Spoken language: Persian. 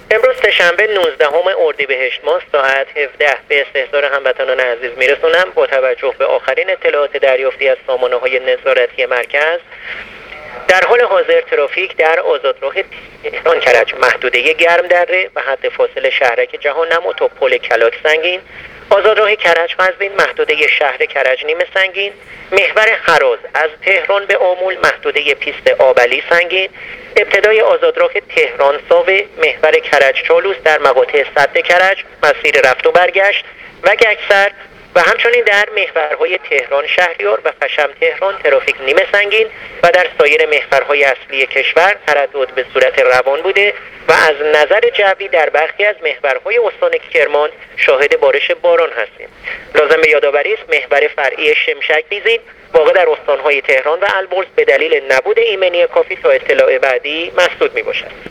امروز سه‌شنبه 19 اردیبهشت ماه ساعت 17 به استحضار هموطنان عزیز میرسونم. با توجه به آخرین اطلاعات دریافتی از سامانه‌های نظارتی مرکز، در حال حاضر ترافیک در آزادراه تهران کرج محدوده گرم دره و حد فاصل شهرک جهان‌نما تا پل کلاک سنگین، آزادراه کرج قزوین محدوده شهر کرج نیمه سنگین، محور هراز از تهران به آمول محدوده پیست آبلی سنگین، ابتدای آزادراه تهران ساوه محور کرج چالوس در مقاطع سد کرج مسیر رفت و برگشت و گکسر و همچنین در محورهای تهران شهریار و پشم تهران ترافیک نیمه سنگین و در سایر محورهای اصلی کشور تردد به صورت روان بوده و از نظر جوی در برخی از محورهای استان کرمان شاهد بارش باران هستیم. لازم به یادآوری است محور فرعی شمشک بیزین واقع در استانهای تهران و البرز به دلیل نبود ایمنی کافی تا اطلاع بعدی مسدود می باشد.